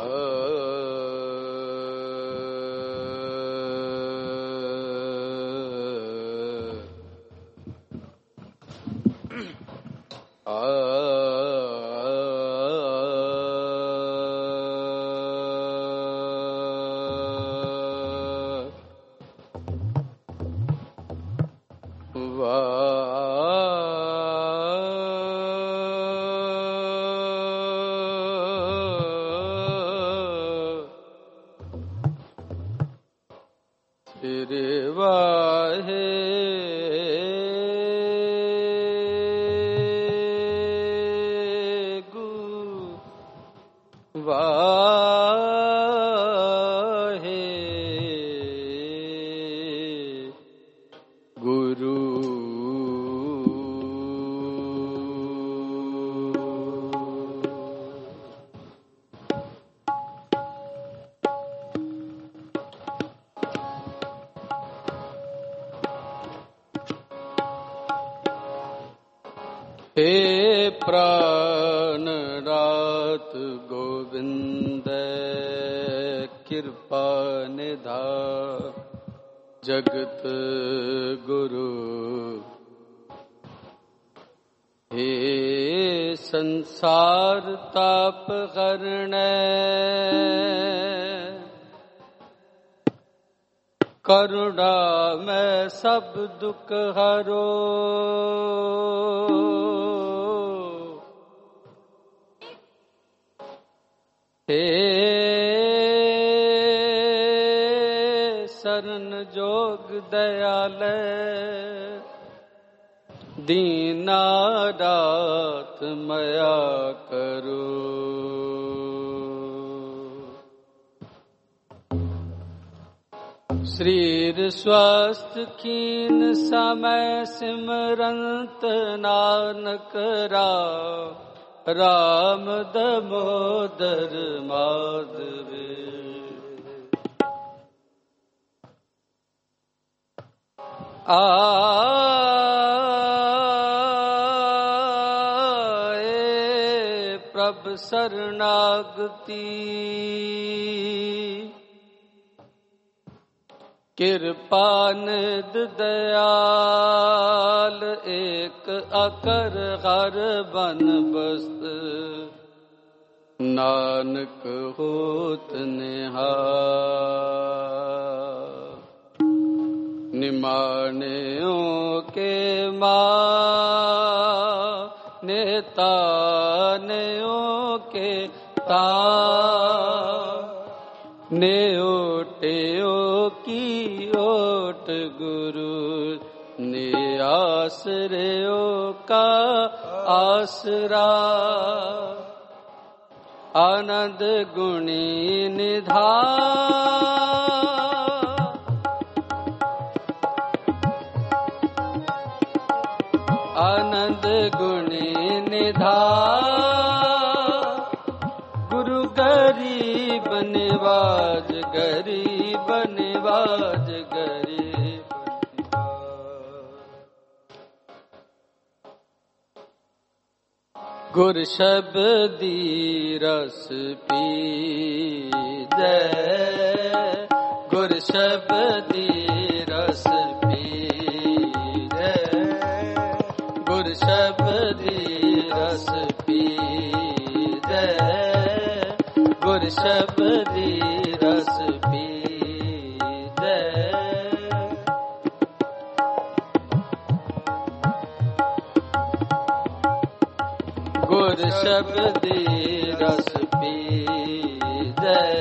हे प्राण रात गोविंद कृपा निधान जगत गुरु। हे संसार ताप हरण करुणा में सब दुख हरो। हे शरण जोग दयाले दीना दात मया करो। शरीर स्वस्थ कीन समय सिमरंत नानक राम दामोदर माधवे। आए प्रभ शरणागति कृपा निध दयाल एक अकर हर बन बस्त नानक होत निहाल। निमान्यों के नेतान्यों के ने ओटेओ की ओट गुरु ने आसरेओ का आसरा। आनंद गुणी निधान आनंद गुणी निधान गुरु गरीब निवाज गरीब निवाज गरीब गुर शब्दी रस पी जय गुर शब्दी रस पी जय गुर शब्दी रस पी जय गुर शब्दी रस पी जय। गुर शब्दी रस पी जय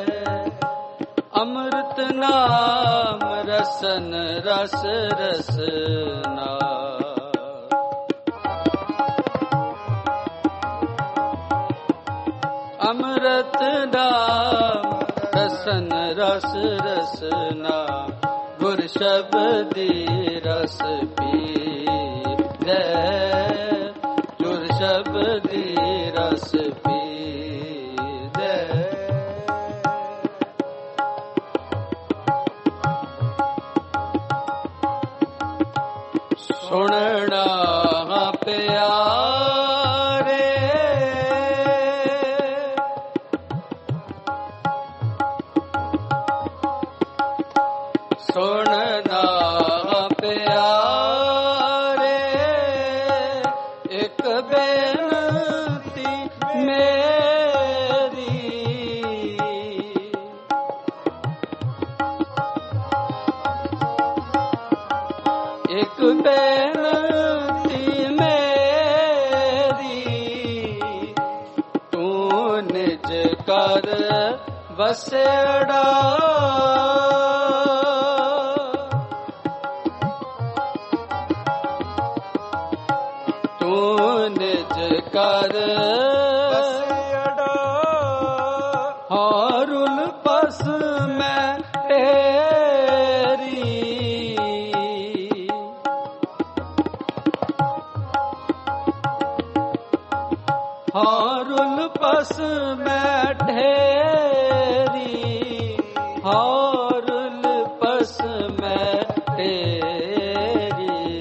अमृत नाम रसन रस रसना। अमृत नाम रसन रस रसना गुर शब्दी रस पी जय गुर शब्दी रस पी जय। सुनना प्यारे ਗੁਣ ਨਾ ਪਿਆਰੇ, ਇੱਕ ਬੇਨਤੀ ਮੇਰੀ, ਇੱਕ ਬੇਨਤੀ ਮੇਰੀ, ਤੂੰ ਨਿਜ ਕਰ ਵਸੜਾ, ਤੂੰ ਨਿਜ ਕਰ ਵਸੜਾ, ਹਾਰੁਲ ਪਸ ਮੈਂ ਤੇਰੀ, ਹਾਰੁਲ ਪਸ ਮੈਂ ਠੇਰੀ, ਹਾਰੁਲ ਪਸ ਮੈਂ ਠੇਰੀ,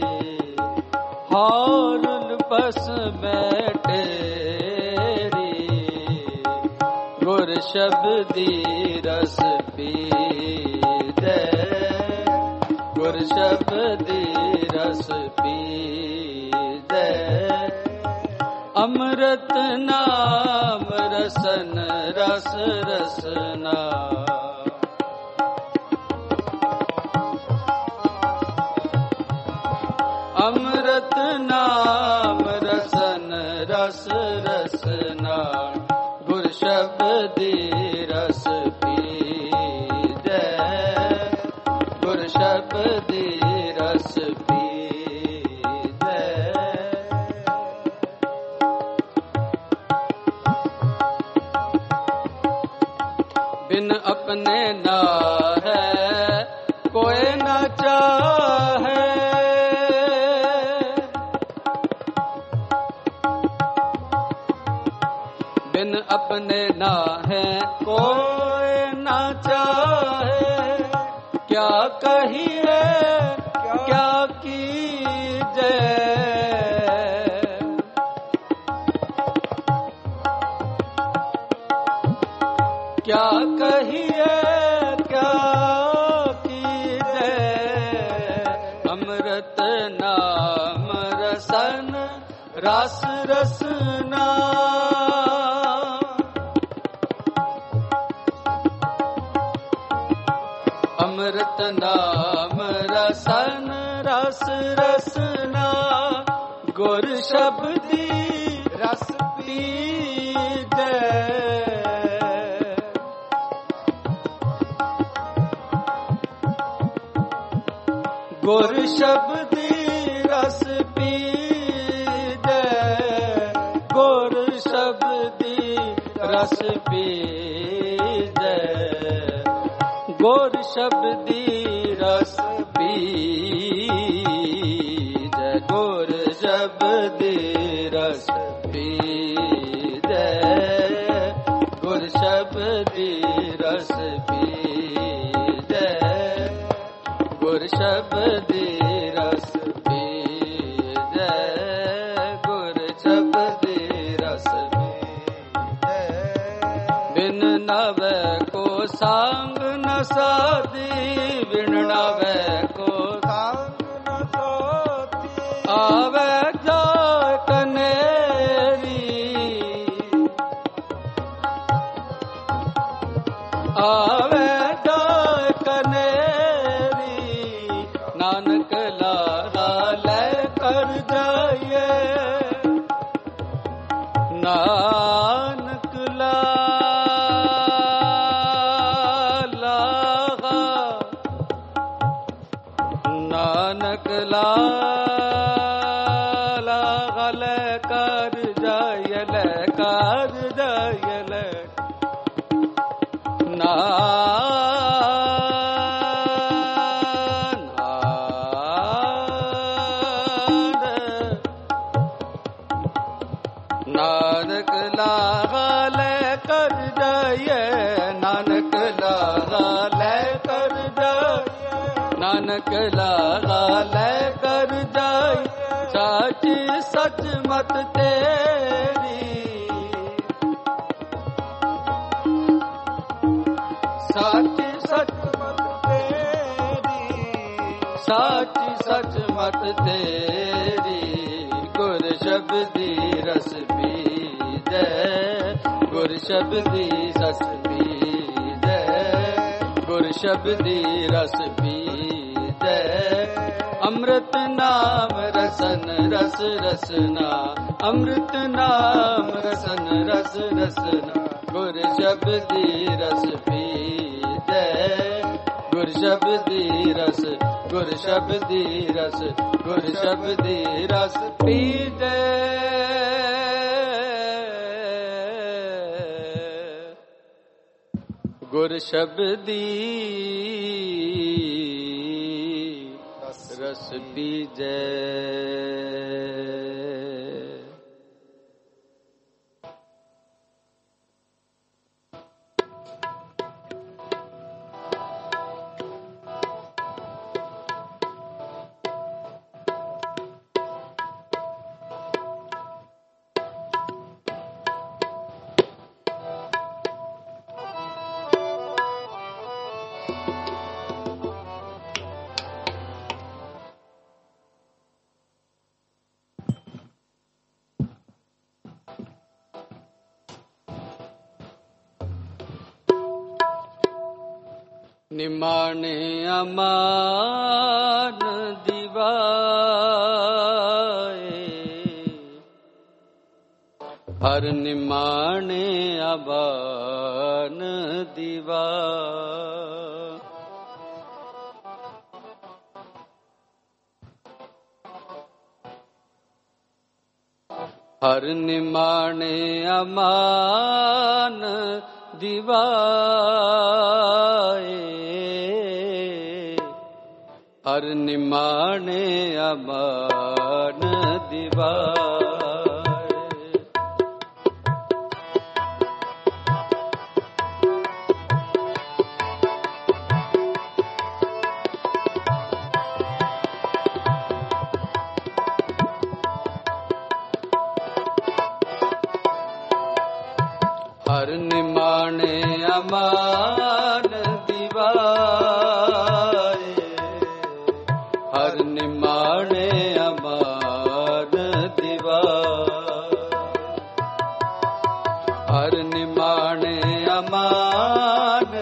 ਹਾਰੁਲ ਪਸ ਮੈਂ ਠੇਰੀ, ਗੁਰ ਸ਼ਬਦੀ ਰਸ ਪੀਜੈ, ਗੁਰ ਸ਼ਬਦੀ ਰਸ ਪੀਜੈ, ਅੰਮ੍ਰਿਤ ਨਾਮ ਰਸਨ ਰਸ ਰਸਨਾ, ਅੰਮ੍ਰਿਤ ਨਾਮ ਰਸਨ ਰਸ ਰਸਨਾ, ਗੁਰ ਸ਼ਬਦੀ ਰਸ ਪੀਜੈ, ਗੁਰ ਸ਼ਬਦੀ ਰਸ ਪੀਜੈ, बिन अपने ना है कोई न चाहे, बिन अपने ना है कोई न चाहे, क्या कहिए क्या कीजे, क्या कहिए क्या कीजे, अमृत नाम रसन रस रसना, अमृत नाम रसन रस रसना, गुर शब्दी रस पीजै, ਗੁਰ ਸ਼ਬਦੀ ਰਸ ਪੀਜੈ, ਗੁਰ ਸ਼ਬਦੀ ਰਸ ਪੀਜੈ, ਗੁਰ ਸ਼ਬਦੀ ਰਸ ਪੀਜੈ, ਗੁਰ ਸ਼ਬਦੀ ਰਸ ਪੀਜੈ, ਗੁਰ ਸ਼ਬਦੀ ਰਸ ਪੀਜੈ, ਗੁਰ ਸ਼ਬਦੀ ਰਸ ਪੀਜੈ, ਗੁਰ ਸ਼ਬਦੀ ਰਸ ਪੀਜੈ, ਬਿਨ ਨਵੈ ਕੋ ਸੰਗ ਨ ਸਾਧੀ, ਬਿਨ ਨਵੈ ਕੋ ਸੰਗ ਨ ਸਾਧੀ, ਆਵੈ ਜਾਇ ਕਨੇਰੀ, ਆਵੈ ਜਾਇ ਕਨੇਰੀ, ਨਾਨਕ ਲਾਰਾ ਲੈ ਕਰ ਜਾਈਏ, ਨਾਨਕ ਲਾਲਾ, ਨਾਨਕ ਲਾਲਾ ਲੈ ਕਰ ਜਾਈਏ, ਲੈ ਕਰ ਜਾਈਏ, ਲੈ ਨਾਨਕ ਲਾਗਾ ਲੈ ਕਰ ਜਾਈਏ, ਨਾਨਕ ਲਾਗਾ ਲੈ ਕਰ ਜਾਈਏ, ਨਾਨਕ ਲਾਗਾ ਲੈ ਕਰ ਜਾਈਏ, ਸਾਚੀ ਸਚ ਮਤ ਤੇਰੀ, ਸਾਚੀ ਸਚ ਮਤ ਤੇਰੀ, ਸਾਚੀ ਸਚ ਮਤ ਤੇਰੀ ਗੁਰ ਸ਼ਬਦੀ ਰਸ ਪੀਜੈ ਗੁਰ ਸ਼ਬਦੀ ਰਸ ਪੀਜੈ ਗੁਰ ਸ਼ਬਦੀ ਰਸ ਪੀਜੈ ਅੰਮ੍ਰਿਤ ਨਾਮ ਰਸਨ ਰਸ ਰਸਨਾ ਅੰਮ੍ਰਿਤ ਨਾਮ ਰਸਨ ਰਸ ਰਸਨਾ ਗੁਰ ਸ਼ਬਦੀ ਰਸ ਪੀਜੈ ਗੁਰ ਸ਼ਬਦੀ ਰਸ ਗੁਰ ਸ਼ਬਦੀ ਰਸ ਗੁਰ ਸ਼ਬਦੀ ਰਸ ਪੀਜੈ ਗੁਰ ਸ਼ਬਦੀ ਰਸ ਪੀਜੈ ਨਿਮਾਣੇ ਅਮਾਨ ਦਿਵਾਏ ਹਰ ਨਿਮਾਣੇ ਅਬਾਨ ਦਿਵਾ ਹਰ ਨਿਮਾਣੇ ਅਮਾਨ ਦਿਵਾਏ ਹਰ ਨਿਮਾਣੇ ਅਮਾਨ ਦਿਵਾਏ ਹਰ ਨਿਮਾਣੇ ਅਮਾਨ ਦਿਵਾਏ ਹਰ ਨਿਮਾਣੇ ਅਮਾਨ ਦਿਵਾਏ ਹਰ ਨਿਮਾਣੇ ਅਮਾਨ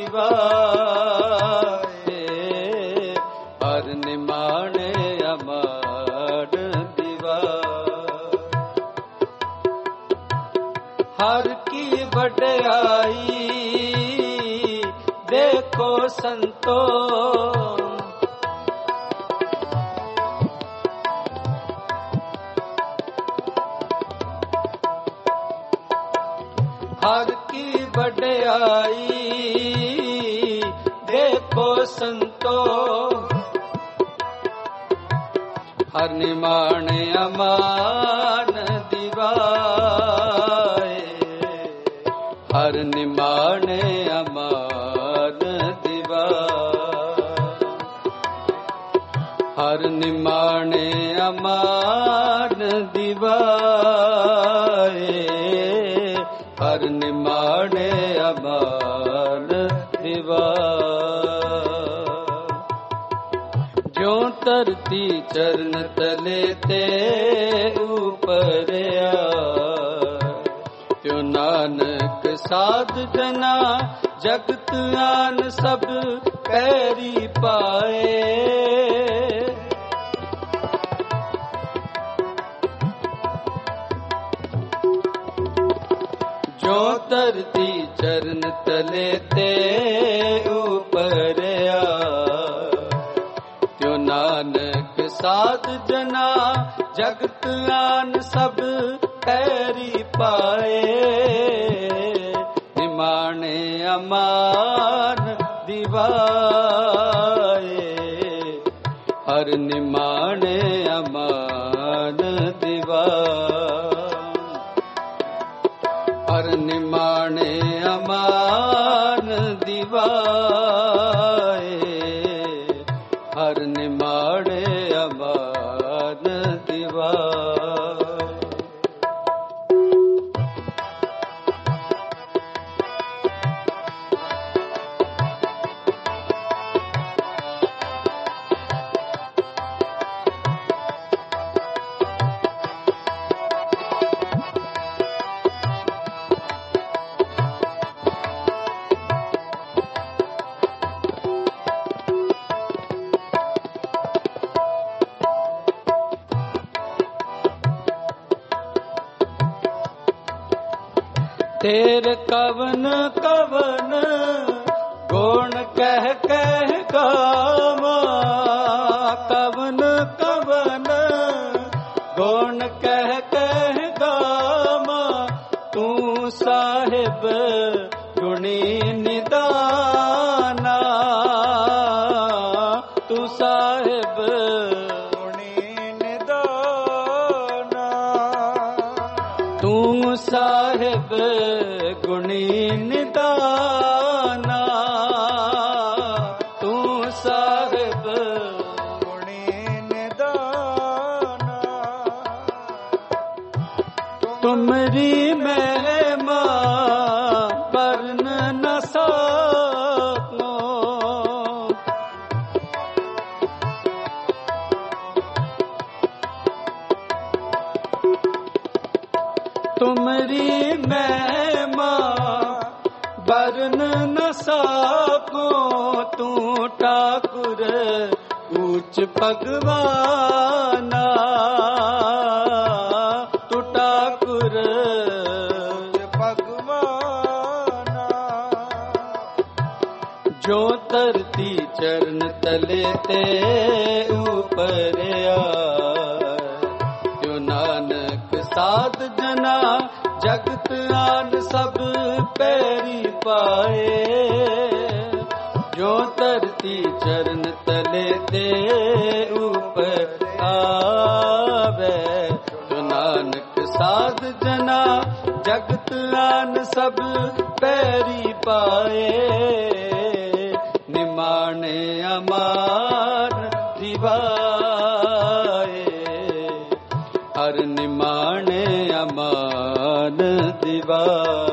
ਦਿਵਾਏ ਹਰ ਨਿਮਾਣੇ ਅਮਾਨ ਦਿਵਾਏ ਹਰ ਕੀ ਵਡਿਆਈ ਦੇਖੋ ਸੰਤੋ ਹਰ ਕੀ ਵਡਿਆਈ ਦੇਖੋ ਸੰਤੋ ਹਰ ਨਿਮਾਣੇ ਅਮਾਨ ਦਿਵਾਏ ਹਰ ਨਿਮਾਣੇ ਅਮਾਨ ਦਿਵਾਏ ਹਰ ਨਿਮਾਣੇ ਅਮਾਨ ਦਿਵਾਏ ਹਰ ਨਿਮਾਣੇ ਅਮਾਨ ਦਿਵਾਏ ਜਿਉ ਧਰਤੀ ਚਰਨ ਤਲੇ ਤੇ ਉਪਰਿਆ ਤਿਉ ਨਾਨਕ ਸਾਧ ਜਨਾ ਜਗਤ ਆਨ ਸਭ ਪੈਰੀ ਪਾਏ ਜੋ ਧਰਤੀ ਚਰਨ ਤਲੇ ਤੇ ਉਪਰਿਆ ਤਿਉ ਨਾਨਕ ਸਾਧ ਜਨਾ ਜਗਤ ਆਨ ਸਭ ਪੈਰੀ ਪਾਏ ਨਿਮਾਣੇ ਅਮਾਨ ਦਿਵਾਏ ਹਰ ਨਿਮਾਣੇ ਅਮਾਨ ਦਿਵਾਏ ਹਰ ਨਿਮਾਣੇ ਅਮਾਨ ਦਿਵਾਏ ਹਰ ਨਿਮਾਣੇ ਅਮਾਨ ਦਿਵਾਏ ਤੇਰੇ ਕਵਨ ਕਵਨ ਗੁਣ ਕਹਿ ਕਹਿ ਗਾਵਾਂ, ਕਵਨ ਕਵਨ ਗੁਣ ਕਹਿ ਕਹਿ ਗਾਵਾਂ, ਤੂੰ ਸਾਹਿਬ ਗੁਣੀ ਨਿਦਾਨਾ, ਤੂੰ ਸਾਹਿਬ ਗੁਣੀ ਨਿਦਾਨਾ, ਤੂੰ ਸਾਹਿਬ ਗੁਣੀ ਨਿਦਾਨਾ, ਤੂੰ ਸਾਹਿਬ ਗੁਣੀ ਨਿਦਾਨਾ, ਤੁਮਰੀ ਮਹਿਮਾ ਵਰਨ ਨ ਸਕੋ, ਤੁਮਰੀ ਮਹਿਮਾ ਵਰਨ ਨ ਸਕੋ, ਤੂੰ ਠਾਕੁਰ ਉੱਚ ਭਗਵਾਨਾ, ਤੂੰ ਠਾਕੁਰ ਉੱਚ ਭਗਵਾਨਾ, ਜੋ ਧਰਤੀ ਚਰਨ ਤਲੇ ਤੇ ਉਪਰਿਆ, ਜੋ ਨਾਨਕ ਸਾਧ ਜਨਾ ਜਗਤ ਆਨ ਸਭ ਪੈਰੀ ਪਾਏ, ਜੋ ਧਰਤੀ ਚਰਨ ਤਲੇ ਤੇ ਉਪਰ ਆਵੇ, ਜੋ ਨਾਨਕ ਸਾਧ ਜਨਾ ਜਗਤ ਆਨ ਸਭ ਪੈਰੀ ਪਾਏ, ਨਿਮਾਣੇ ਅਮਾਰ ਦਿਵਾਏ, ਹਰ ਨਿਮਾਣੇ ਅਮਾਨ ਦਿਵਾ,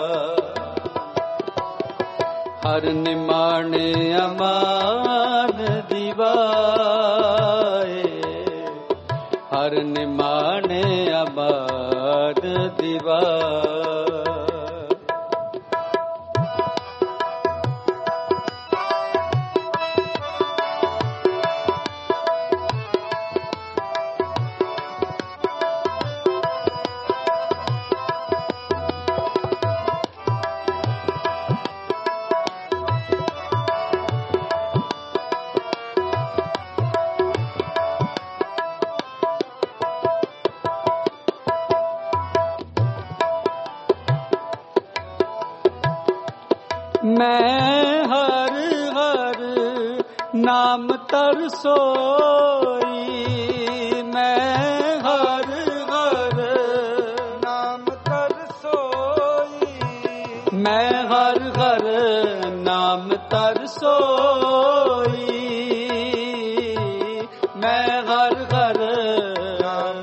ਹਰ ਨਿਮਾਣੇ ਅਮਾਨ ਦਿਵਾਏ, ਹਰ ਨਿਮਾਣੇ ਅਮਾਨ ਦਿਵਾ। ਮੈਂ ਹਰ ਹਰ ਨਾਮ ਤਰਸੋਈ, ਮੈਂ ਹਰ ਹਰ ਨਾਮ ਤਰਸੋਈ, ਮੈਂ ਹਰ ਹਰ ਨਾਮ ਤਰਸੋਈ, ਮੈਂ ਹਰ ਹਰ ਨਾਮ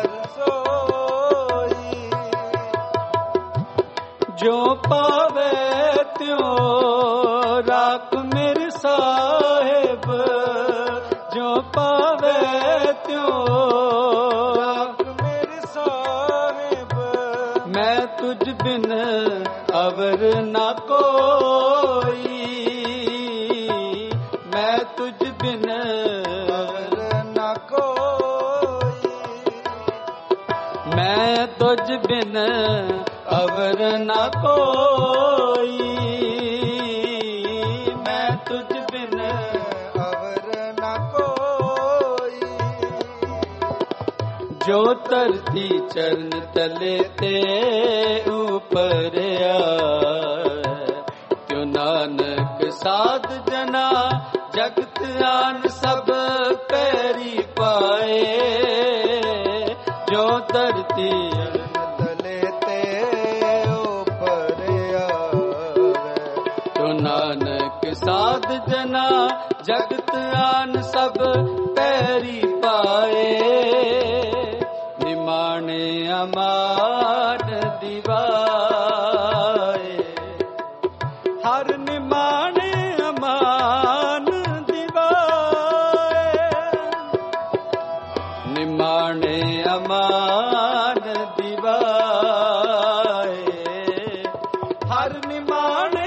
ਤਰਸੋਈ, ਜੋ ਪਾਵੇ ਤਿਉ ਰਾਖ ਮੇਰੇ ਸਾਹਿਬ, ਜੋ ਪਾਵੇ ਤਿਉ ਰਾਖ ਮੇਰੇ ਸਾਹਿਬ, ਮੈਂ ਤੁਝ ਬਿਨ ਅਵਰ ਨਾ ਕੋਈ, ਮੈਂ ਤੁਝ ਬਿਨ ਅਵਰ ਨਾ ਕੋਈ, ਮੈਂ ਤੁਝ ਬਿਨ ਅਵਰ ਨਾ ਕੋਈ, ਮੈਂ ਤੁਝ ਬਿਨ ਅਵਰ ਨਾ ਕੋਈ, ਜੋ ਧਰਤੀ ਚਰਨ ਤਲੇ ਤੇ ਉਪਰਿਆ, ਤਿਉ ਨਾਨਕ ਸਾਧ ਜਨਾ ਜਗਤ ਆਨ ਸਭ ਪੈਰੀ ਪਾਏ, ਜੋ ਧਰਤੀ ਨਾਨਕ ਸਾਧ ਜਨਾ ਜਗਤ ਆਨ ਸਭ ਪੈਰੀ ਪਾਏ, ਨਿਮਾਣੇ ਅਮਾਨ ਦਿਵਾਏ, ਹਰ ਨਿਮਾਣੇ ਅਮਾਨ ਦਿਵਾਏ, ਨਿਮਾਣੇ ਅਮਾਨ ਦਿਵਾਏ, ਹਰ ਨਿਮਾਣੇ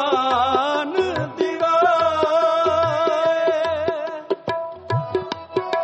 ਅਮਾਨ ਦਿਵਾਏ,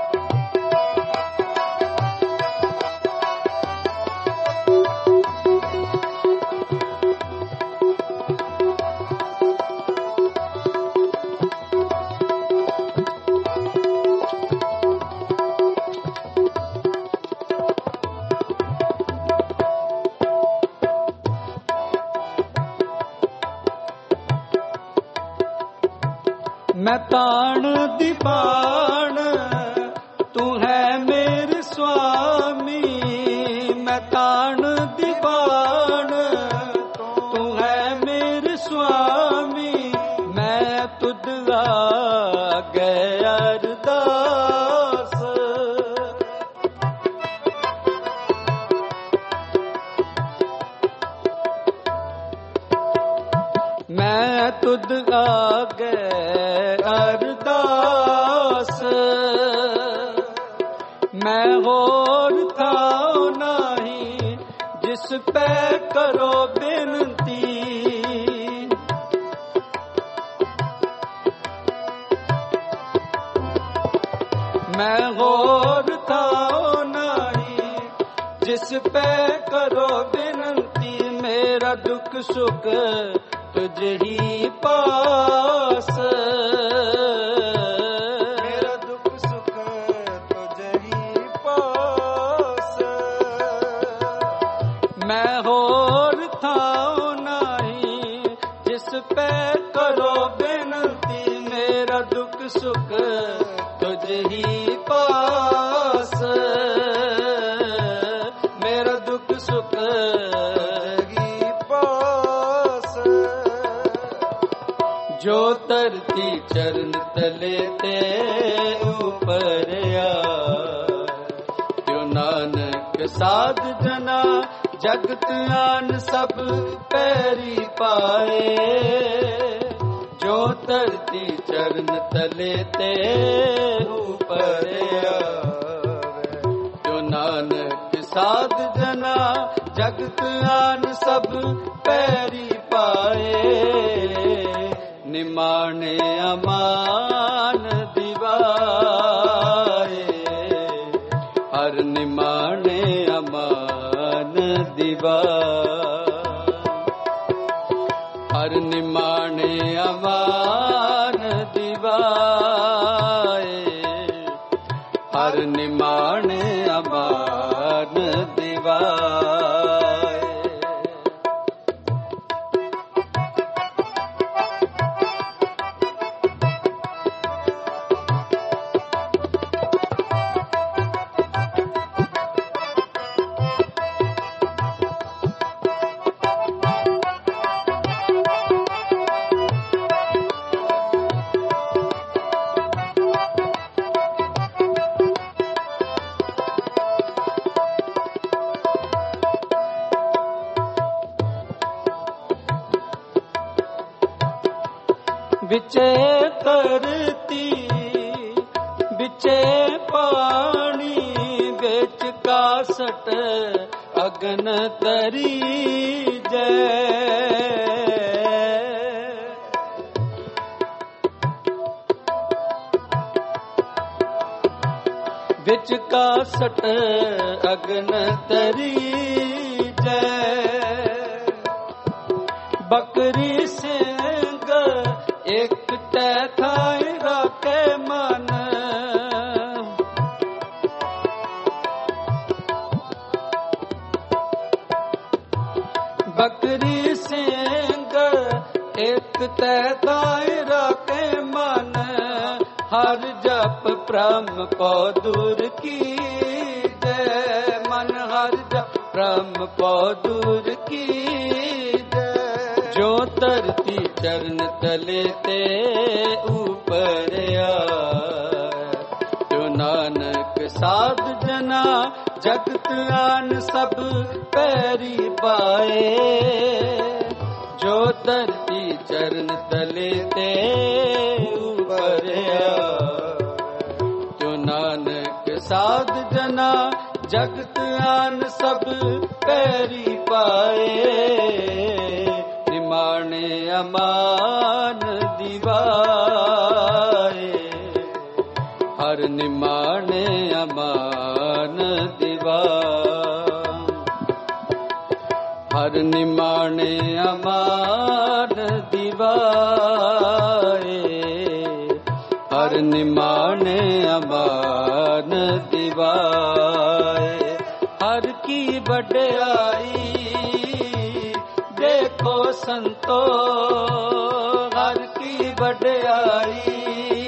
ताण दीवान तू है मेरे स्वामी, मैं ताण दीवान तू है मेरे स्वामी, मैं तुझ आगे अरदास। मैं तुझ आगे अरदास, मैं होर था नहीं जिस पे करो बिनती, मैं होर था नहीं जिस पे करो बिनती, मेरा दुख सुख तुझ ही पास, मेरा दुख सुख तुझ ही पास, मैं होर था नहीं जिस पे करो बिनती, मेरा दुख सुख तुझ ही पास, मेरा दुख सुख ही पास। जो धरती चरण तले ते ऊपर आ, जो नानक साध जना जगत आन सब पैरी पाए, जो धरती चरण तले ते ऊपर आवे, जो नानक साध जना जगत आन सब पैरी पाए, निमाने अमान दिवाए, हर निमाने अमान दिवाए, हर निमाने अमान दिवाए, हर निमाने अमान दिवाए। बिचे धरती बिचे पानी, बिच कासट अगन तरी जय, बिच कासट अगन तरी जय, बकरी सिंह एक थाई राखे मन, बकरी सिंह एक थाई राखे मन, हर जप ब्रह्म पौ दूर की जय, मन हर जप ब्रह्म पौ दूर की जय, जो धरती चरण तले ते ऊपर आ, जो नानक साध जना जगत आन सब पैरी पाए, जो धरती चरण तले ते ऊपर आ, जो नानक साध जना जगत आन सब पैरी पाए, निमाणे अमान दिवाए, हर निमाणे अमान दिवाए, हर निमाणे अमान दिवाए, हर निमाणे अमान दिवाए, हर की बड़ाई देखो संतो, हर की बड़ाई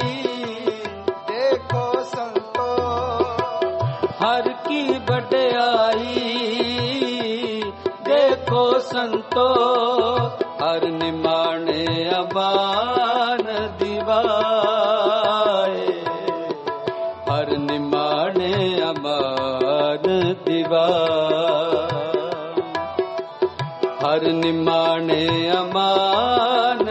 हर की बड़ाई देखो संतो, हर निमाणे अमान दिवाए, हर निमाणे अमान दिवाए, हर निमाणे अमान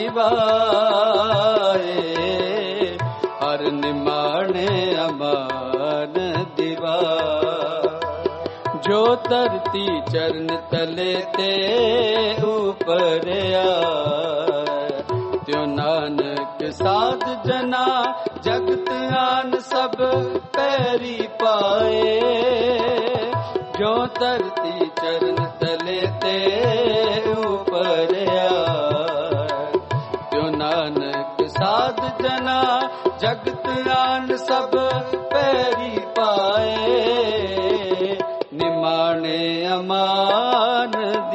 दिवाए, हर निमाणे अमान दिवाए। जो धरती चरण तले ते ऊपर आए, त्यो नानक साध जना जगत आन सब पैरी पाए। जो धरती चरण तले ते ऊपर आए, त्यो नानक साध जना जगत आन सब पैरी पाए। निमाणे अमान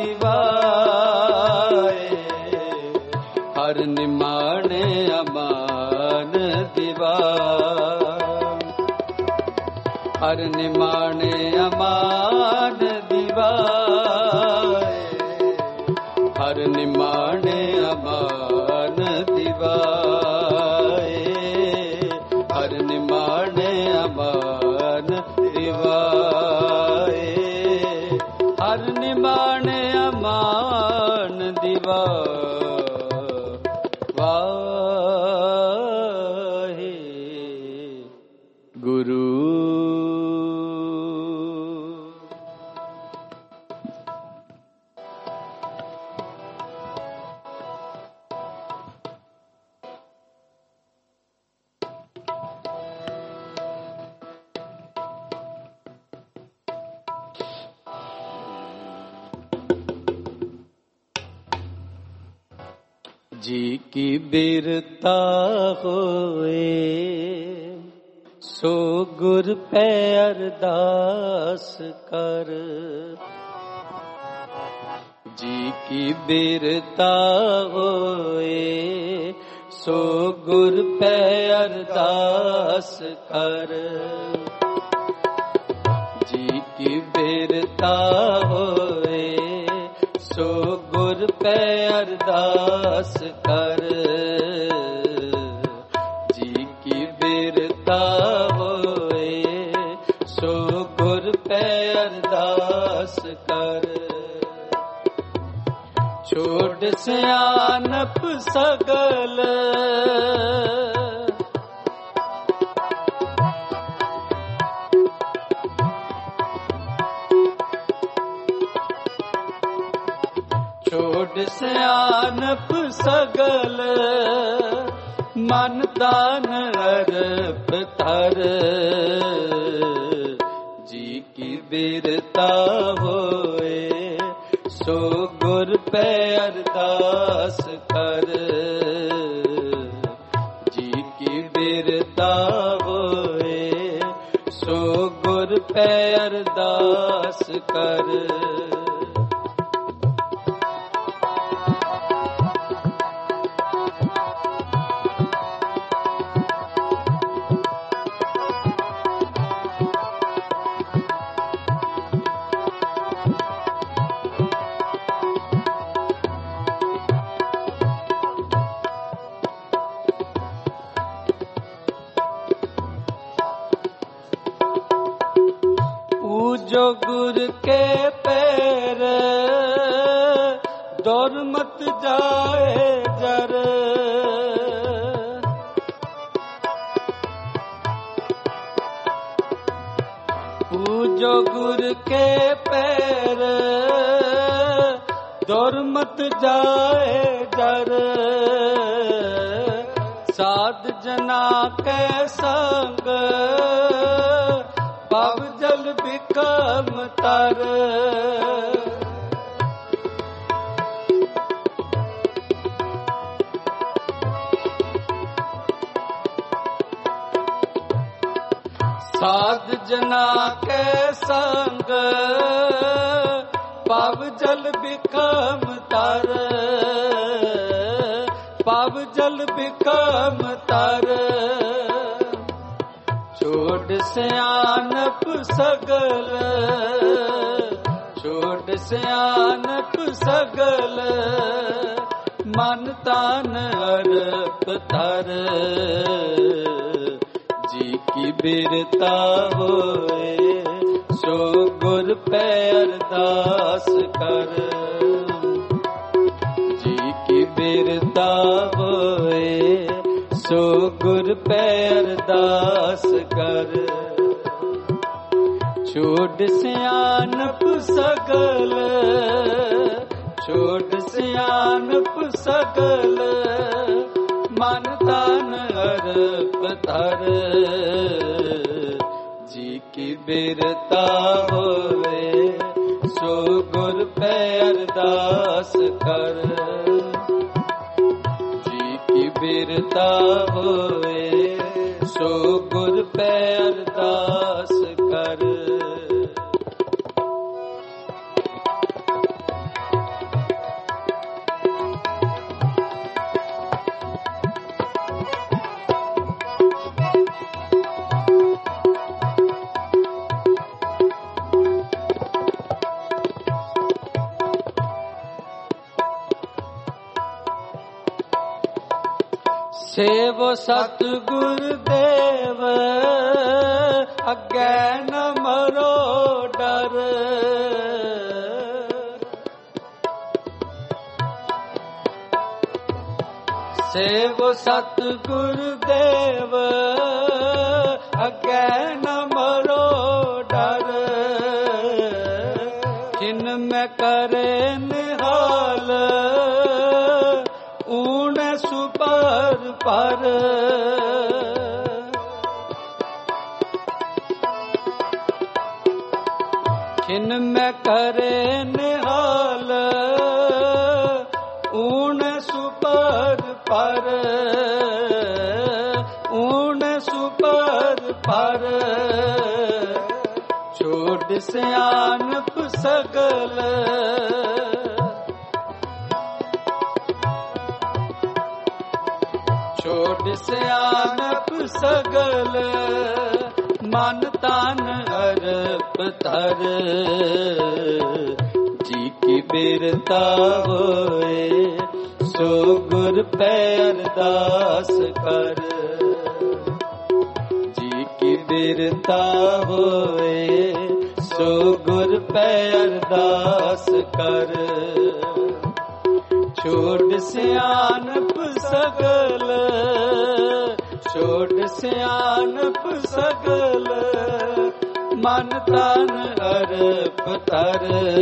दिवाए, हर निमाणे अमान दिवाए, हर निमाणे अमान दिवाए, हर निमाणे अमान दिवाए, हर निमाणे अमान दिवाए, हर निमाणे अमान दिवाए। गुरु जी की बिरता होए, सो गुर पे अरदास कर। जी की बिरता होए, सो गुर पे अरदास कर। जी की बिरता होए, सो गुर पे अरदास कर। जी की बिरता होए, सो गुर पे अरदास कर। छोड़ सियानप सगल, छोड़ सियानप सगल, मन दान अर्प धर। जी की बिरता होए, सो गुर पे अरदास कर। जी की बिरता होए, सो गुर पे अरदास कर। जो गुर के पैर दौर मत जाए जर। पूजो गुर के पैर दौर मत जाए जर। साध जना के संग पव जल बिकम तर। साध जना के संग पव जल बिकम तर। पव जल बिकम तर। छोड़ छोड़ सियानप सगल, छोड़ सियानप सगल, मन तान अरप तर, जी की बिरता होए सो गुर पे अरदास कर, जी की बिरता होए सो गुर पे अरदास कर। छोड़ सियानप सगल, छोड़ सियानप सगल, मन तन अरप तर, जी की बिरता होए सो गुर पे अरदास कर, जी की बिरता होए सो गुर पे अरदास कर। सेवो सतगुर देव अग्गै न मरो डर, सेवो सतगुर देव अग्गै न मरो डर, किन में करे निहाल ऊन सुपर पर, किन में करे निहाल ऊन सुपर पर, ऊन सुपर पर, छोड़ सियानप सगल, छोड़ सियानप सगल, मन तन अरप तर, जी की बिरता होए सो गुर पे अरदास कर, जी की बिरता होए सो गुर पे अरदास कर। छोड़ सियानप सगल, छोड़ सियानप सगल, मन तन अरप तर,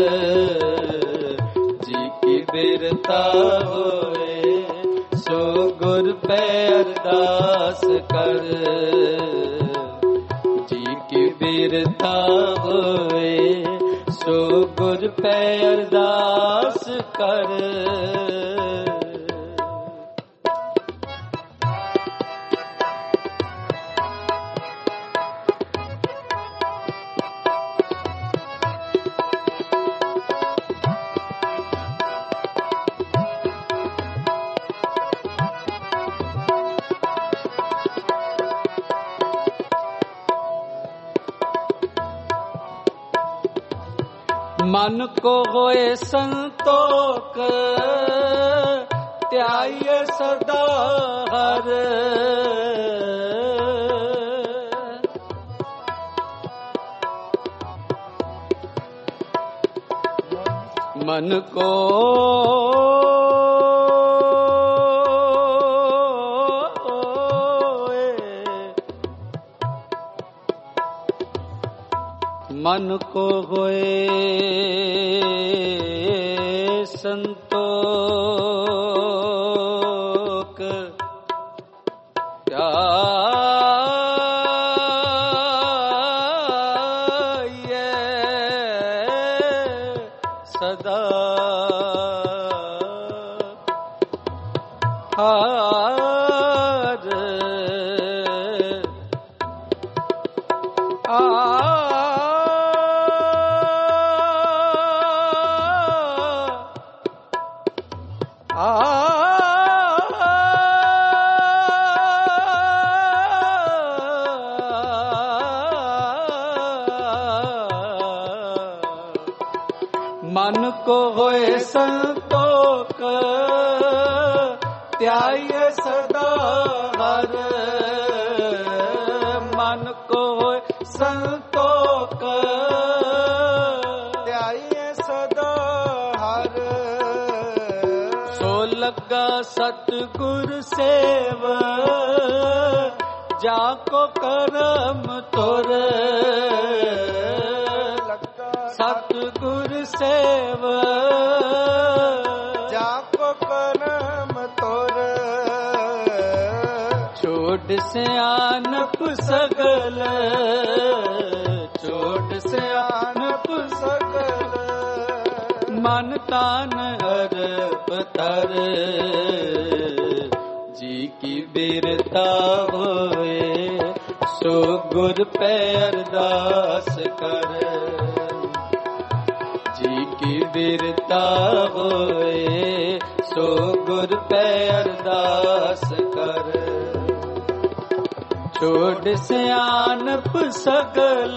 जी की बिरता होए सो गुर पे अरदास कर, जी की बिरता होए सो गुर पे अरदास कर। मन को होए संतोख त्याय सदा हर, मन को मन को होए संतोख ये सदा हार मन को होए संतोख त्याये सदा हर मन को होए संतोख त्याये सदा हर सो लगा सतगुर सेव जाको करम तोर सतगुर सेव जाको करम तोर छोड़ सियानप सगल छोड़ सियानप सगल मन तान अरप तर जी की बिरता होए सो गुर पे अरदास कर जी की बिरता होए सो गुर पे अरदास कर छोड़ सियानप सगल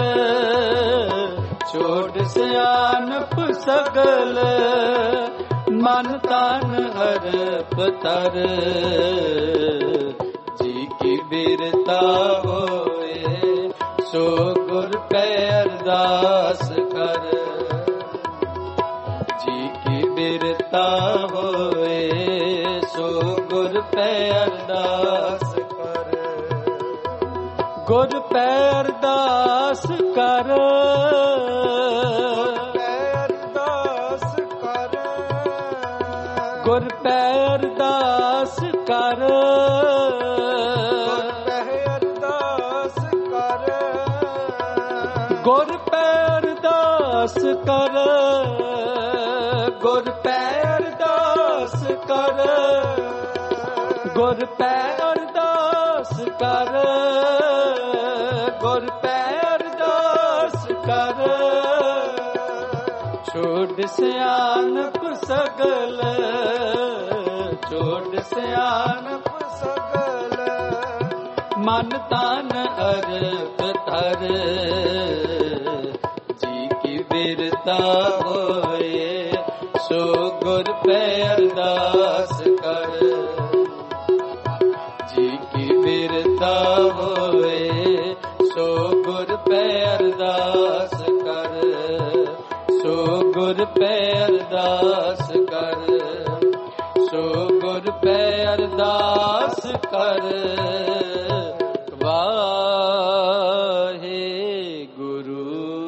छोड़ सियानप सगल मन तान अरप तर जी की बिरता होए सो गुर पे अरदास कर जी की बिरता होए सो गुर पे अरदास कर गुर पे अरदास कर गुर पे अरदास कर गुर पे अरदास कर गुर पे अरदास कर गुर पे अरदास कर गुर पे अरदास कर छोड़ सियानप सगल छोड़ सियानप सगल मन तान अरप तर जी की बिरता होए सो गुर पे अरदास कर जी की बिरता होए सो गुर पे अरदास कर सो गुर पे अरदास कर सो गुर पे अरदास कर वाहे गुरु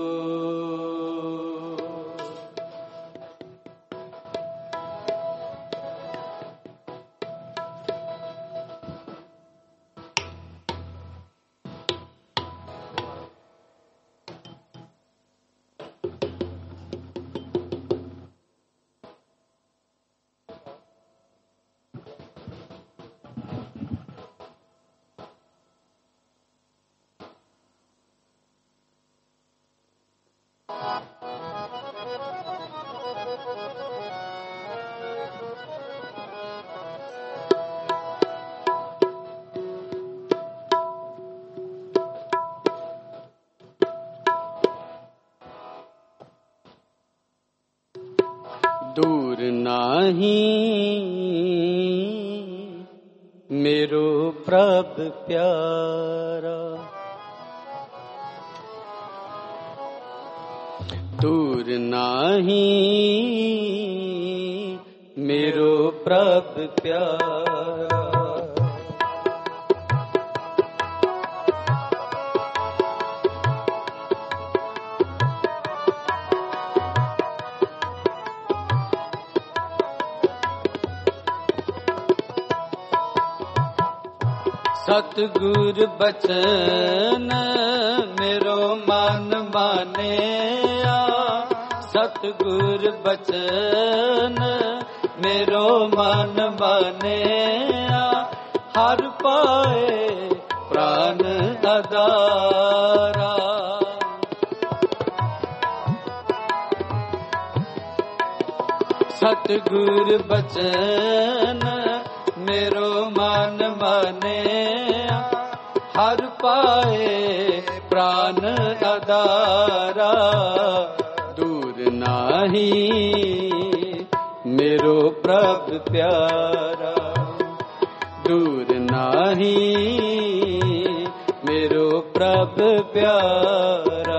दूर नाही मेरो प्रभ प्यारा दूर नाही मेरो प्रभ प्यारा सतगुर बचन मेरो मन मानिया सतगुर बचन मेरो मन मानिया हर पाए प्राण अदारा सतगुर बचन मेरो मन माने हर पाए प्राण अदारा दूर नाही मेरो प्रभु प्यारा, दूर नाही मेरो प्रभु प्यारा।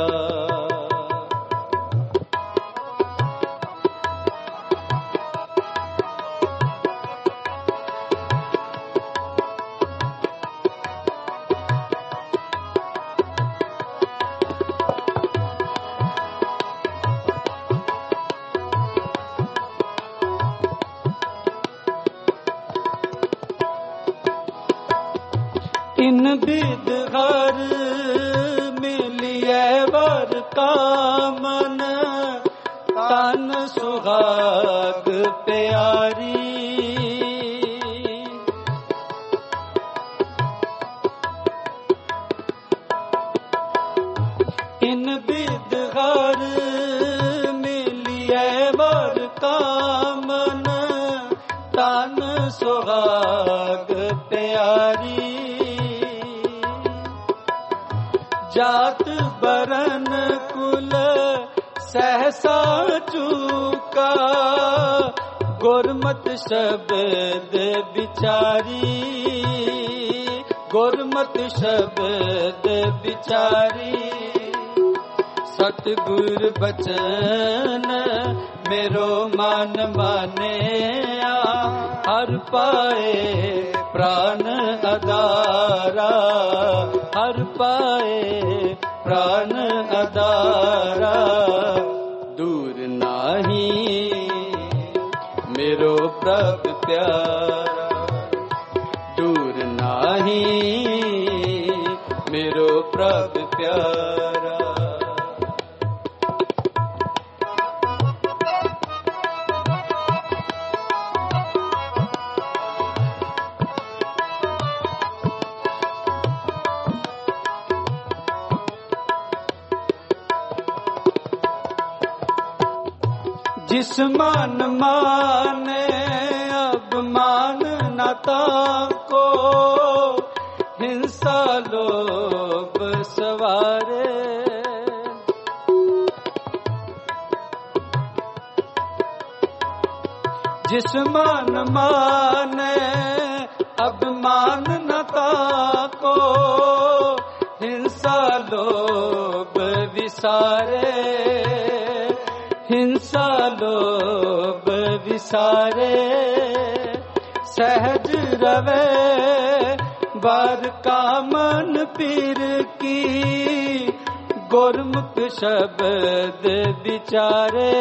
इन विद घर मिलिए वर कामन, तन सुहाग प्यारी। इन विद घर मिलिए वर कामन, तन सुहाग प्यारी। जात बरन कुल सहसा चूका, गुरमत शब्द बिचारी, गुरमत शब्द बिचारी। सतगुर बचन मेरो मन मानिया, हर पाए प्राण अदारा, हर पाए प्राण अदारा। दूर नाही मेरो प्रभु प्यारा, दूर नाही मेरो प्रभु प्यारा। जिस मान माने अब मान न ताको, हिंसा लोभ सवारे। जिस मान माने अब मान न ताको, हिंसा लोभ विसारे, हिंसा लोभ विसारे। सहज रवे बार का मन पीर की, गुरमुख शब्द विचारे।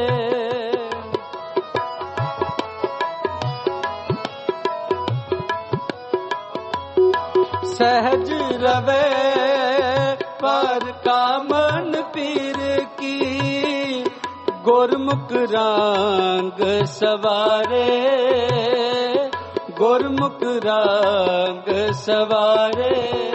सहज रवे बार का मन पीर की, गुरमुख रंग सवारे, गुरमुख रंग सवारे।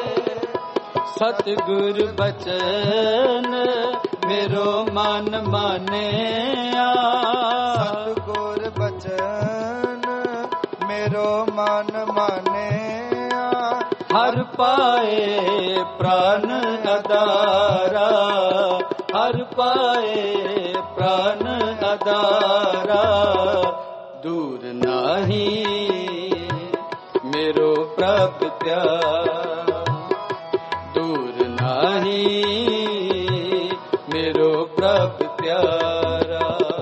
सतगुर बचन मेरो मन मानिया, सतगुर बचन मेरो मन मानिया। हर पाए प्राण अदारा, हर पाए प्राण अदारा। दूर नाही मेरो प्रभु प्यारा, दूर नाही मेरो प्रभु प्यारा।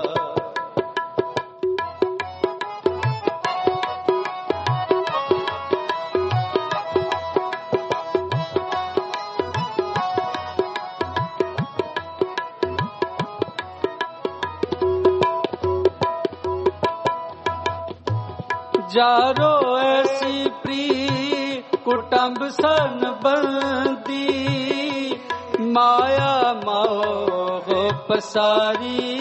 जारो ऐसी प्री कुटुंब सन बंदी, माया मोह पसारी।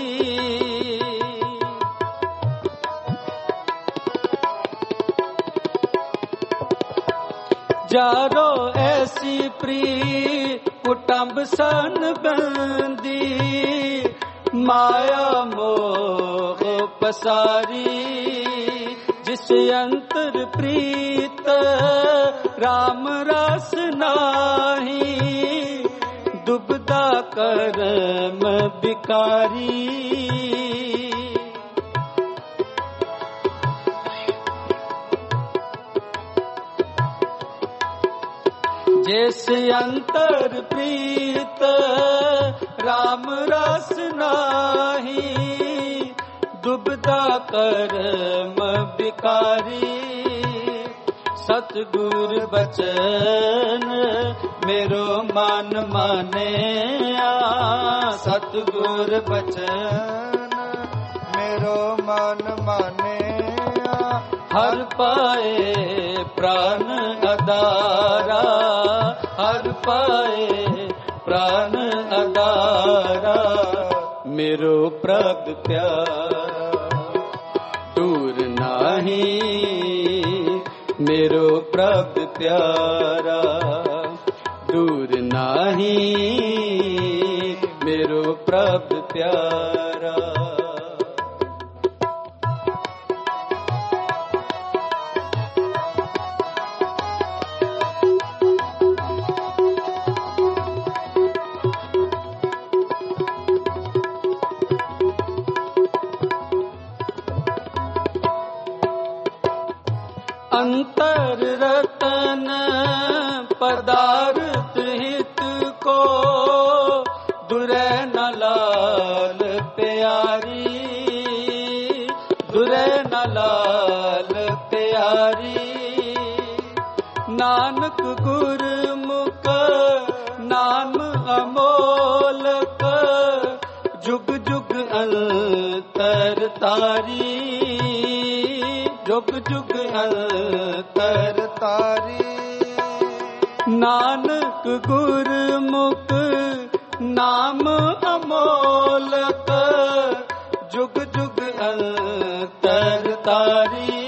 जारो ऐसी प्री कुटुंब सन बंदी, माया मोह पसारी। जिस अंतर प्रीत राम रस नाही, ਡੁੱਬਦਾ ਕਰਮ ਬਿਕਾਰੀ। ਜਿਸ ਅੰਤਰ ਪ੍ਰੀਤ ਰਾਮ ਰਸ ਨਾਹੀ, ਡੁੱਬਦਾ ਕਰਮ ਬਿਕਾਰੀ। ਸਤਿਗੁਰ ਬਚਨ ਮੇਰੋ ਮਨ ਮਾਨਿਆ, ਸਤਿਗੁਰ ਬਚਨ ਮੇਰੋ ਮਨ ਮਾਨਿਆ। ਹਰ ਪਾਏ ਪ੍ਰਾਨ ਅਦਾਰਾ, ਹਰ ਪਾਏ ਪ੍ਰਾਨ ਅਦਾਰਾ। ਮੇਰੋ ਪ੍ਰਭ ਪਿਆਰਾ ਦੂਰ ਨਾਹੀ, ਮੇਰੋ ਪ੍ਰਭ ਪਿਆਰਾ ਦੂਰ ਨਾਹੀ, ਮੇਰੋ ਪ੍ਰਭ ਪਿਆਰਾ। अंतर रतन पदार्थ हित को, दुरै न लाल प्यारी, दुरै न लाल प्यारी। नानक गुरमुख नाम अमोलक, जुग जुग अंतर तारी, जुग जुग अंतर तारी। नानक गुरमुख नाम अमोलक, जुग जुग अंतर तारी।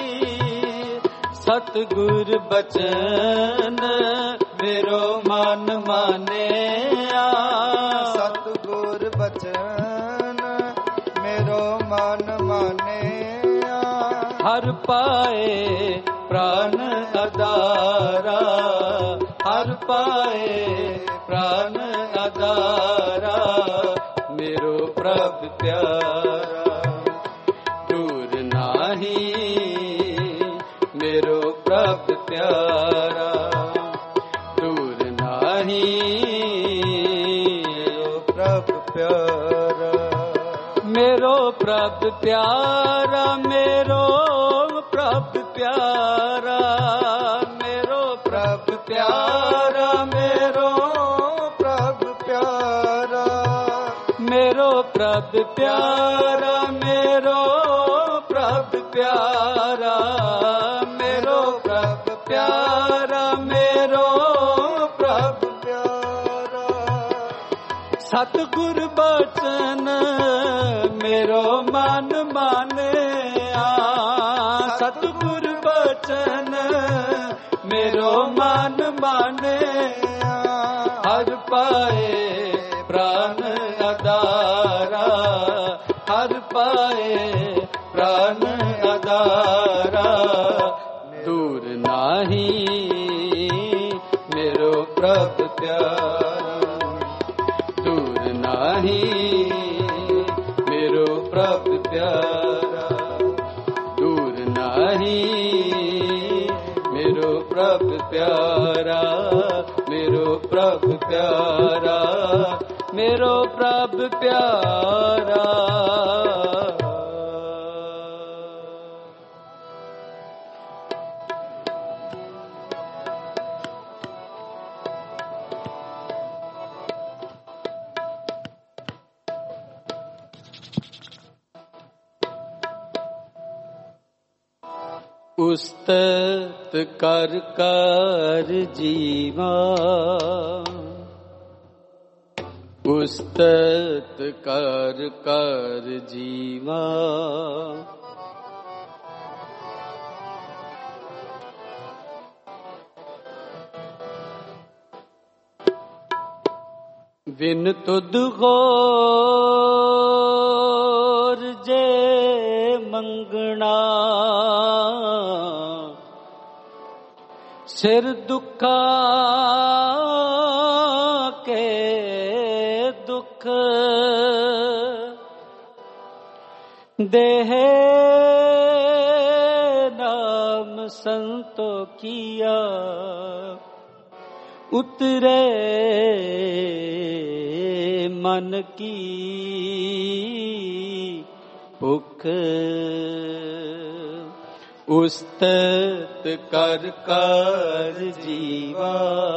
सतगुर बचन मेरो मन मानिया, सतगुर बचन मेरो मन मानिया। हर पाए प्राण अदारा, हर पाए प्राण अदारा। मेरो प्रभ प्यारा दूर नाही, मेरो प्रभ प्यारा दूर नाही, प्रभ प्यारा। मेरो प्रभ प्यारा, मेरो प्रभ प्यारा, मेरो प्रभ प्यारा, मेरो प्रभ प्यारा। मेरो प्रभ प्यारा, मेरो प्रभ प्यारा, मेरो प्रभ प्यारा, मेरो प्रभ प्यारा। सतगुर बचन मेरो मन मानिया, सतगुर बचन मेरो मन मानिया। हर पाए प्राण अदारा, हर पाए प्राण अदारा। दूर नाही मेरो प्रभ प्यारा, दूर नाही मेरो प्रभ प्यारा, दूर नाही मेरो प्रभ प्यारा, मेरो प्रभ प्यारा, मेरो प्रभ प्यारा। उस्तत कर कर जीवा, उस्तत कर कर जीवा। बिन तुद गौर जे मंगना, सिर दुखा के ਦੁਖ ਦੇਹ ਨਾਮ ਸੰਤੋਖੀਆ ਉਤਰੇ ਮਨ ਕੀ ਭੁਖ ਉਸਤਤ ਕਰ ਕਰ ਜੀਵਾ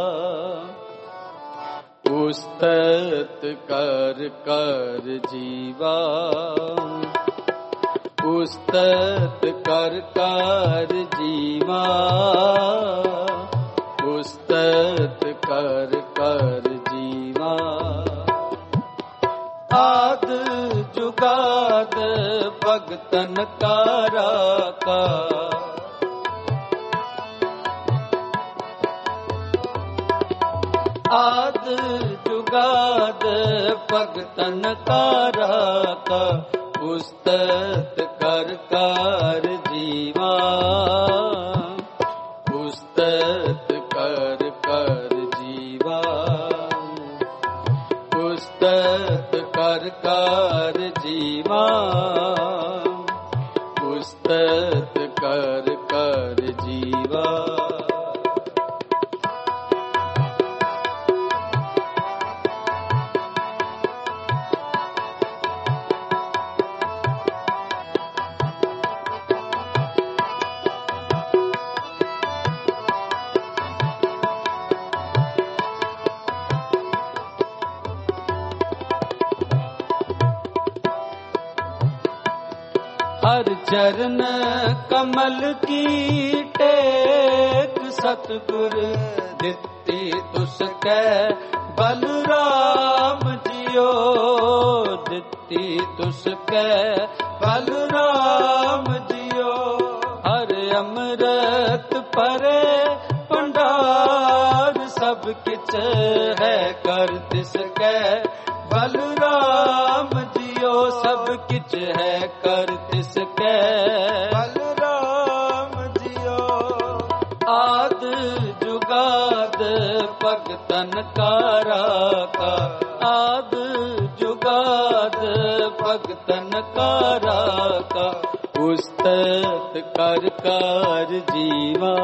ਉਸਤਤ ਕਰ ਕਰ ਜੀਵਾ ਉਸਤਤ ਕਰ ਕਰ ਜੀਵਾ ਉਸਤਤ ਕਰ ਕਰ ਜੀਵਾ ਆਦ ਜੁਗਾਦ ਭਗਤਨ ਕਾ ਰਾਖਾ ਆਦ ਜੁਗਾਦ ਭਗਤਨ ਕਾ ਰਾਖਾ ਉਸਤਤ ਕਰ ਕਰ ਜੀਵਾ ਉਸਤਤ ਕਰ ਕਰ ਜੀਵਾ ਉਸਤਤ ਕਰ ਕਰ ਜੀਵਾ ਉਸਤਤ ਕਰ ਕਰ ਜੀਵਾ हर चरण कमल की टेक सतगुर दित्ती तुसकै बलराम जियो दित्ती तुसकै बलराम जियो हर अमृत परे भंडार सब किछ है कर तिसकै बलराम जियो सब किछ है कर तिसकै बलराम जियो आद जुगाद भगतन का राखा आद जुगाद भगतन का राखा उस्तत कर कर जीवा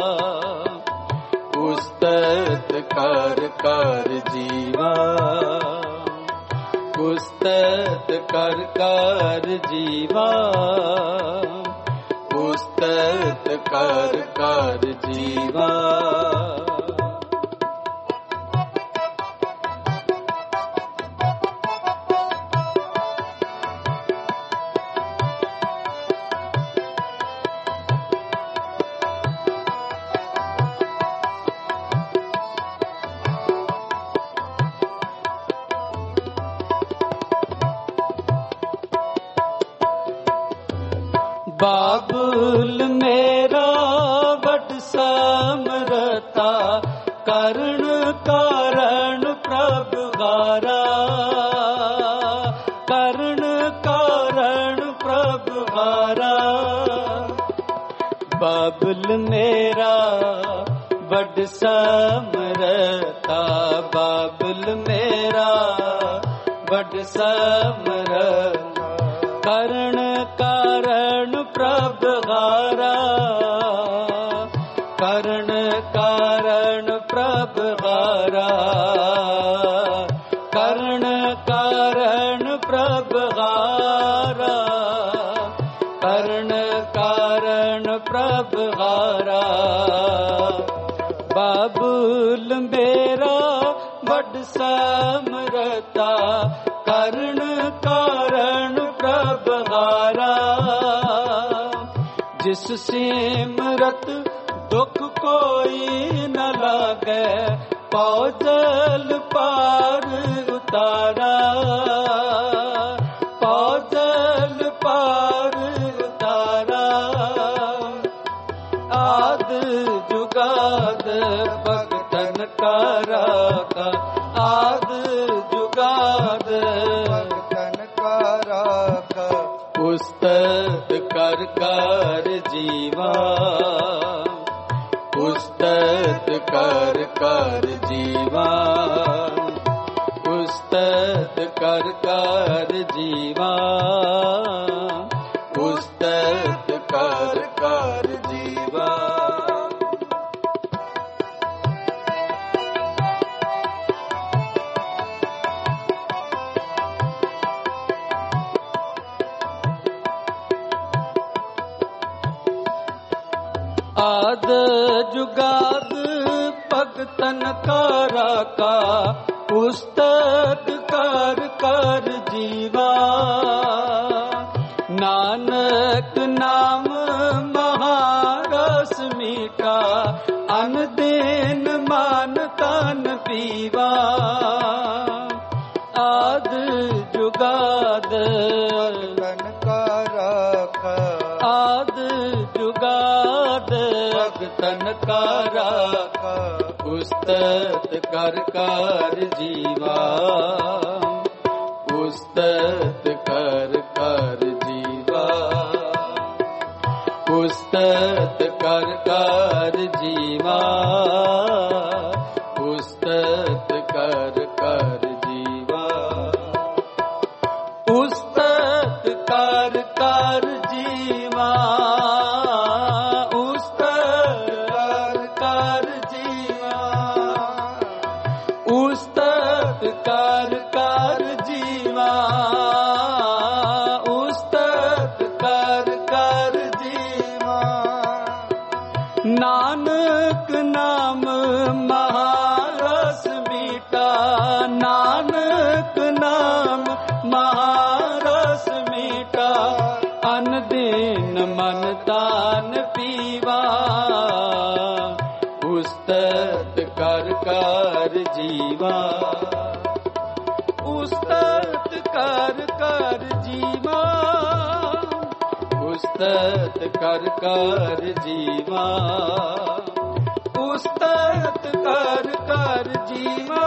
उस्तत कर कर जीवा उस्तत कर कर जीवा उस्तत कर कर जीवा बाबुल मेरा बड़ समरता करण कारण प्रभु हारा करण कारण प्रभु हारा बाबुल मेरा बड़ समरता बाबुल मेरा बड़ समरता करण कारण प्रभ हारा करण कारण प्रभ हारा करण कारण प्रभ हारा करण कारण प्रभ हारा बाबुल मेरा बड़ समरता करण कारण प्रभ हारा जिस सिमरत दुख कोई न लागे पाओ जल पार उतारा पाओ जल पार उतारा आद जुगाद भगतन का राखा आद जुगाद भगतन का राखा उस्तत कर कर जीवा उस्तत कर कर जीवा ਉਸਤਤ ਕਰ ਕਰ ਜੀਵਾ, ਉਸਤਤ ਕਰ ਕਰ ਜੀਵਾ। ਆਦ ਜੁਗਾਦ ਭਗਤਨ ਕਾ ਰਾਖਾ, ਉਸਤਤ ਕਰ ਕਰ ਜੀਵਾ। ਨਾਨਕ ਨਾਮ ਮਹਾਰਸ ਮੀਠਾ, ਅਨ ਦੇਨ ਮਨ ਤਨ ਪੀਵਾ। ਆਦ ਜੁਗਾਦ ਭਗਤਨ ਕਾ ਰਾਖਾ, ਆਦ ਜੁਗਾਦ ਭਗਤਨ ਕਾ ਰਾਖਾ, ਉਸਤਤ ਕਰ ਕਰ ਜੀਵਾ, ਉਸਤਤ ਕਰ ਕਰ ਜੀਵਾ, ਉਸਤਤ ਕਰ ਕਰ ਜੀਵਾ, ਉਸਤਤ ਕਰ ਕਰ ਜੀਵਾ। ਉਸਤਤ ਕਰ ਕਰ ਜੀਵਾ, ਉਸਤਤ ਕਰ ਜੀਵਾ, ਉਸਤਤ ਕਰ ਕਰ ਜੀਵਾ, ਉਸਤਤ ਕਰ ਕਰ ਜੀਵਾ। ਨਾਨਕ ਨਾਮ ਮਹਾਰਸ ਮੀਠਾ, ਨਾਨਕ ਨਾਮ ਮਹਾਰਸ ਮੀਠਾ, ਅਨ ਦੇਨ ਮਨ ਤਾਨ ਪੀਵਾ। ਉਸਤਤ ਕਰ ਕਰ ਜੀਵਾ, ਉਸਤਤ ਕਰ ਕਰ ਜੀਵਾ, ਉਸਤਤ ਕਰ ਕਰ ਜੀਵਾ, ਉਸਤਤ ਕਰ ਕਰ ਜੀਵਾ,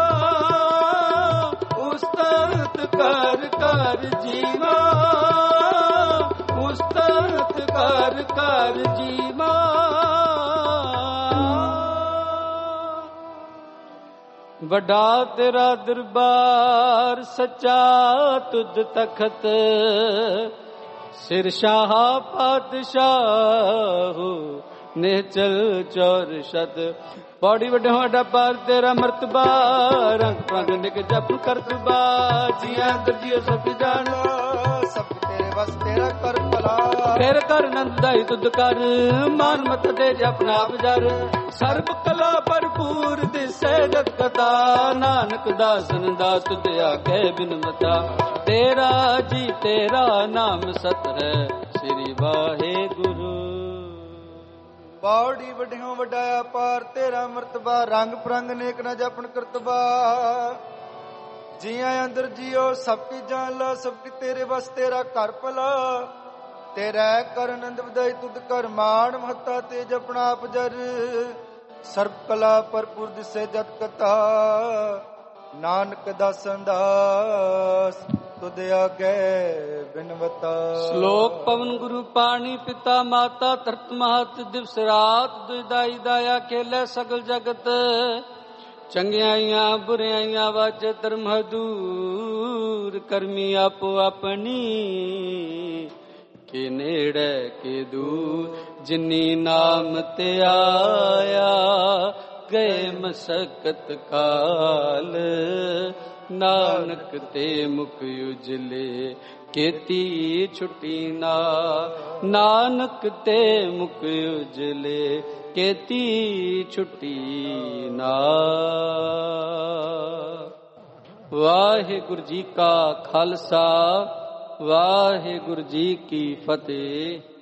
ਉਸਤਤ ਕਰ ਕਰ ਜੀਵਾ, ਉਸਤਤ ਕਰ ਕਰ ਜੀਵਾ। ਵੱਡਾ ਤੇਰਾ ਦਰਬਾਰ ਸੱਚਾ ਤੁਧ ਤਖਤ, ਸਿਰ ਸ਼ਾਹ ਪਾਤਸ਼ਾਹ ਨਿਹਚਲ ਚੌਰ ਸ਼ਤ। ਪੌੜੀ ਵੱਡੇ ਵੱਡਾ ਪਾਰ ਤੇਰਾ ਮਰਤਬਾ, ਰੰਗ ਪ੍ਰੰਗ ਨਿਕ ਜਪ ਕਰਤਬਾ। ਜੀਆਂ ਦਰਜੀਓ ਸਭ ਜਾਣੋ, ਸਭ ਤੇਰੇ ਵਸ ਤੇਰਾ ਕਰ ਭਲਾ। ਤੇਰੇ ਕਰ ਨੰਦਾਈ ਤੁਧ ਕਰ, ਮਾਨ ਮਤ ਦੇ ਜਪਨਾ ਆਪ ਜਰ। ਸਰਬ ਕਲਾ ਭਰਪੂਰ ਦਿਸੈ ਜਗ ਕਥਾ, ਨਾਨਕ ਦਾਸਨ ਦਾ ਤੁਧ ਆਖੇ ਬਿਨਮਤਾ। ਤੇਰਾ ਜੀ ਤੇਰਾ ਨਾਮ ਸਤ ਹੈ, ਸ੍ਰੀ ਵਾਹਿਗੁਰੂ। ਪੌੜੀ ਵੱਡਿਓ ਵੱਡਾ ਪਾਰ ਤੇਰਾ ਮਰਤਬਾ, ਰੰਗ ਪ੍ਰੰਗ ਨੇਕ ਨਾ ਜਪਨ ਕਰਤਬਾ। ਜੀਆਂ ਅੰਦਰ ਜੀਓ ਸਭ ਕੀ ਜਾਨ ਲਾ, ਸਭ ਕੀ ਤੇਰੇ ਵਸ ਤੇਰਾ ਘਰ ਭਲਾ। ਤੇਰਾ ਕਰ ਆਨੰਦ ਵਧਾਈ ਤੁਧ ਕਰ, ਮਾਣ ਮਹੱਤਾ ਤੇ ਜਪਣਾ ਆਪ ਜਰ। ਸਰਬ ਕਲਾ ਭਰਪੂਰ ਦਿਸੇ ਜਤ ਕਥਾ, ਨਾਨਕ ਦਾਸਨ ਦਾਸ ਤੁਧ ਆਗੇ ਬਿਨਵਤਾ। ਸ਼ਲੋਕ ਪਵਨ ਗੁਰੂ ਪਾਣੀ ਪਿਤਾ ਮਾਤਾ ਧਰਤ ਮਹਤ, ਦਿਵਸ ਰਾਤ ਦੁਇਦਾਈ ਦਾਇਆ ਖੇਲੇ ਸਗਲ ਜਗਤ। ਚੰਗਿਆਈਆਂ ਬੁਰਿਆਈਆਂ ਵਾਜੇ ਧਰਮ ਦੂਰ, ਕਰਮੀ ਆਪੋ ਆਪਣੀ ਕੇ ਨੇੜੇ ਕੇ ਦੂਰ। ਜਿਨੀ ਨਾਮ ਤੇ ਆਇਆ ਗਏ ਮਸਕਤ ਕਾਲ, ਨਾਨਕ ਤੇ ਮੁਖ ਉਜਲੇ ਕੀਤੀ ਛੁੱਟੀ ਨਾ। ਨਾਨਕ ਤੇ ਮੁਖ ਉਜਲੇ ਕੀਤੀ ਛੁੱਟੀ ਨਾ। ਵਾਹਿਗੁਰੂ ਜੀ ਕਾ ਖਾਲਸਾ, ਵਾਹਿਗੁਰੂ ਜੀ ਕੀ ਫਤਿਹ।